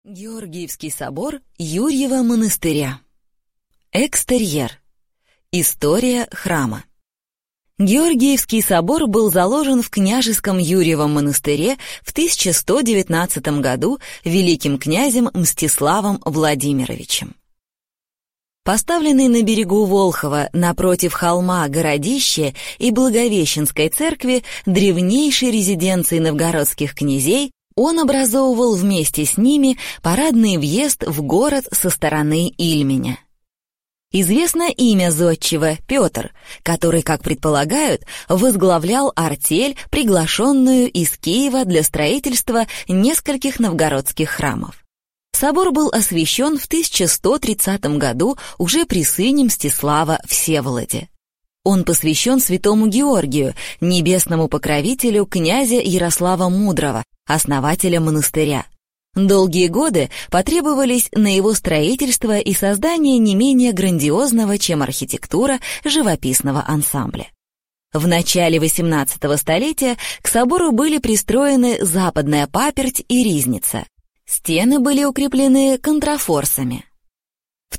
Георгиевский собор Юрьева монастыря. Экстерьер. История храма. Георгиевский собор был заложен в княжеском Юрьевом монастыре в 1119 году великим князем Мстиславом Владимировичем. Поставленный на берегу Волхова напротив холма Городище и Благовещенской церкви, древнейшей резиденции новгородских князей, он образовывал вместе с ними парадный въезд в город со стороны Ильменя. Известно имя зодчего Петр, который, как предполагают, возглавлял артель, приглашенную из Киева для строительства нескольких новгородских храмов. Собор был освящен в 1130 году уже при сыне Мстислава Всеволоде. Он посвящен святому Георгию, небесному покровителю князя Ярослава Мудрого, основателя монастыря. Долгие годы потребовались на его строительство и создание не менее грандиозного, чем архитектура, живописного ансамбля. В начале XVIII столетия к собору были пристроены западная паперть и ризница. Стены были укреплены контрафорсами. В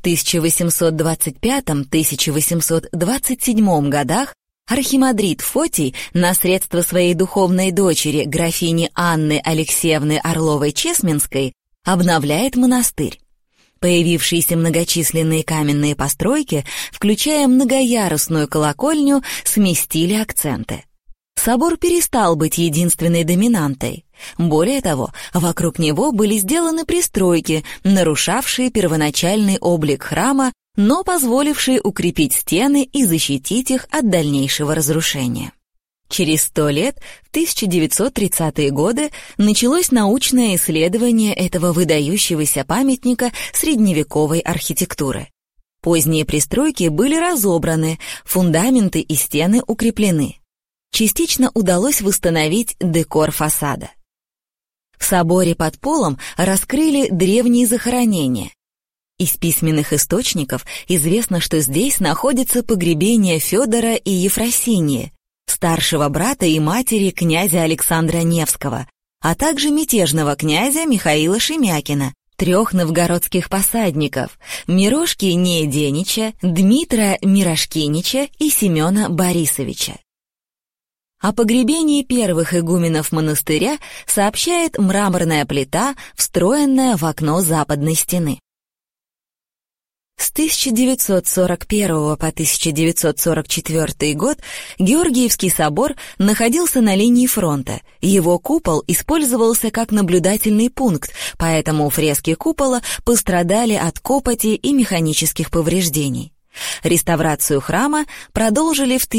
1825-1827 годах архимандрит Фотий на средства своей духовной дочери, графини Анны Алексеевны Орловой-Чесменской, обновляет монастырь. Появившиеся многочисленные каменные постройки, включая многоярусную колокольню, сместили акценты. Собор перестал быть единственной доминантой. Более того, вокруг него были сделаны пристройки, нарушавшие первоначальный облик храма, но позволившие укрепить стены и защитить их от дальнейшего разрушения. Через 100 лет, в 1930-е годы, началось научное исследование этого выдающегося памятника средневековой архитектуры. Поздние пристройки были разобраны, фундаменты и стены укреплены. Частично удалось восстановить декор фасада. В соборе под полом раскрыли древние захоронения. Из письменных источников известно, что здесь находится погребение Федора и Ефросинии, старшего брата и матери князя Александра Невского, а также мятежного князя Михаила Шемякина, 3 новгородских посадников — Мирошки Нееденича, Дмитра Мирошкинича и Семена Борисовича. О погребении первых игуменов монастыря сообщает мраморная плита, встроенная в окно западной стены. С 1941 по 1944 год Георгиевский собор находился на линии фронта. Его купол использовался как наблюдательный пункт, поэтому фрески купола пострадали от копоти и механических повреждений. Реставрацию храма продолжили в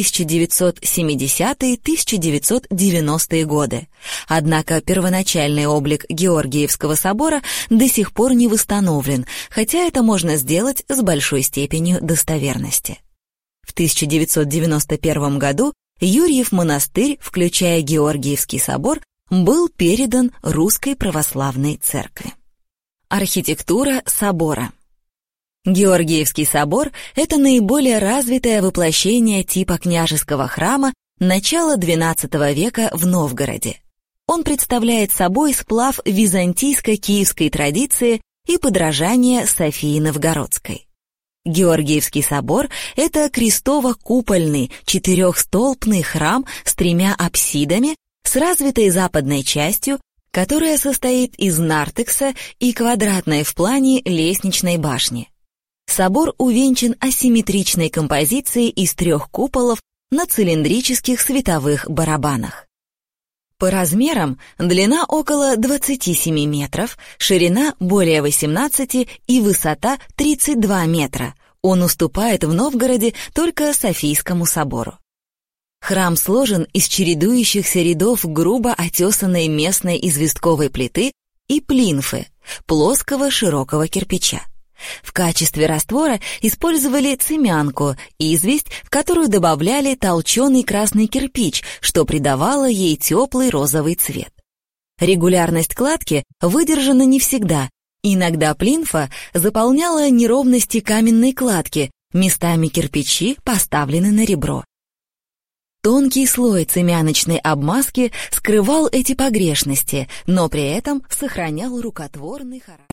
1970-1990-е годы. Однако первоначальный облик Георгиевского собора до сих пор не восстановлен, хотя это можно сделать с большой степенью достоверности. В 1991 году Юрьев монастырь, включая Георгиевский собор, был передан Русской Православной Церкви. Архитектура собора. Георгиевский собор — это наиболее развитое воплощение типа княжеского храма начала XII века в Новгороде. Он представляет собой сплав византийско-киевской традиции и подражание Софии Новгородской. Георгиевский собор — это крестово-купольный четырехстолпный храм с 3 апсидами, с развитой западной частью, которая состоит из нартекса и квадратной в плане лестничной башни. Собор увенчан асимметричной композицией из 3 куполов на цилиндрических световых барабанах. По размерам длина около 27 метров, ширина более 18 и высота 32 метра. Он уступает в Новгороде только Софийскому собору. Храм сложен из чередующихся рядов грубо отесанной местной известковой плиты и плинфы, плоского широкого кирпича. В качестве раствора использовали цемянку, известь, в которую добавляли толченый красный кирпич, что придавало ей теплый розовый цвет. Регулярность кладки выдержана не всегда. Иногда плинфа заполняла неровности каменной кладки, местами кирпичи поставлены на ребро. Тонкий слой цемяночной обмазки скрывал эти погрешности, но при этом сохранял рукотворный характер.